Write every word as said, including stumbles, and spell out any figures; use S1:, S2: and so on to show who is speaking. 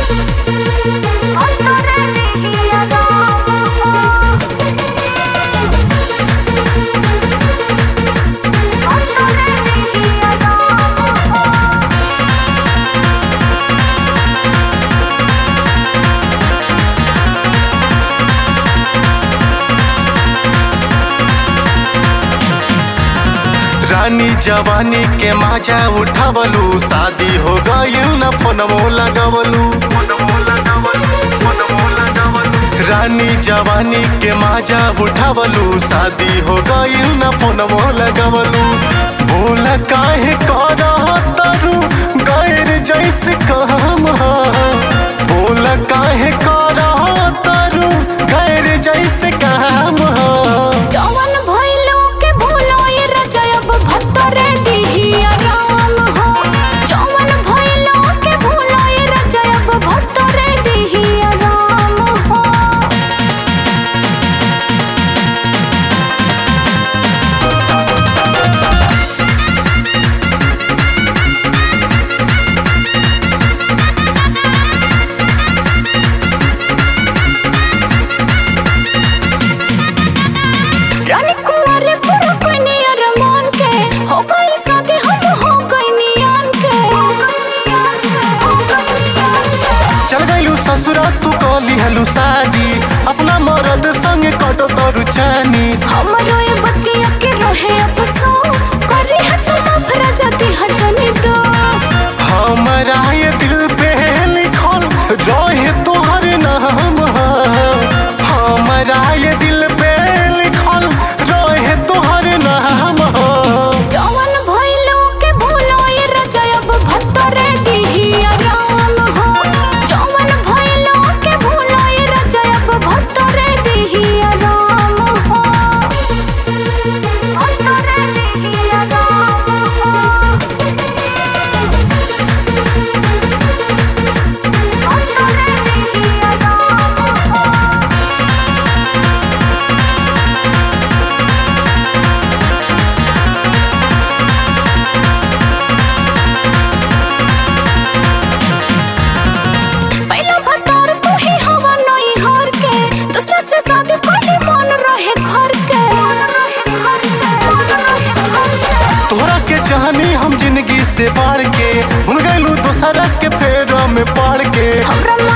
S1: रानी जवानी के माजा उठावलू, शादी हो गई न फोनमो लगवलू। रानी जवानी के माजा उठावलू, शादी हो गई न फोनमो लगवलू। बोल काहे करतरू गैर जैसे काम हा, बोल काहे करतरू गैर जैसे काम हा। ससुरा तू कली हलू शादी, अपना मरद संग कटो तोरू चानी।
S2: हमरो ये बतिया के रहे अफसोस, करे है तुम अफरा जाती हजनी दोस्त।
S1: हमरा ये दिल पे लिखल रहे तोहर नाम हा, हमरा ये दिल पे लिखल रहे तोहर नाम हा।
S2: जवन भइलो के भूलो ये रजब भत्तरे दिही आराम हो, जवन भइलो के भूलो ये रजब भत्तरे दिही आराम हो, भत्तरे दिही आराम हो, भत्तरे दिही आराम हो। पहला भतार तू ही हवा नई हर के, दूसरा से शादी पहले मन रहे घर के।
S1: तोहरा के चाहनी हम जिंदगी से बाढ़ के, भूल गईलू दोसरा के फेरा में पड़ के।
S2: हमरा